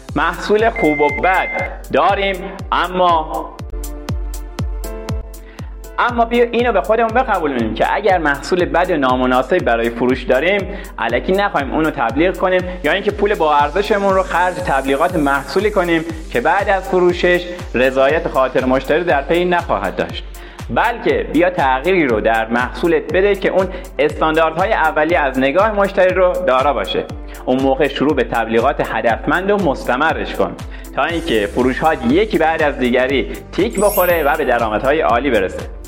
محصول خوب و بد داریم، اما بیا اینو به خودمون بقبولونیم که اگر محصول بد نامناسب برای فروش داریم، الکی نخوایم اونو تبلیغ کنیم یا اینکه پول با ارزشمون رو خرج تبلیغات محصولی کنیم که بعد از فروشش رضایت خاطر مشتری در پی نخواهد داشت. بلکه بیا تغییری رو در محصولت بده که اون استانداردهای اولیه از نگاه مشتری رو دارا باشه. اون موقع شروع به تبلیغات هدفمند و مستمرش کن تا اینکه فروش‌ها یکی بعد از دیگری تیک بخوره و به درآمدهای عالی برسه.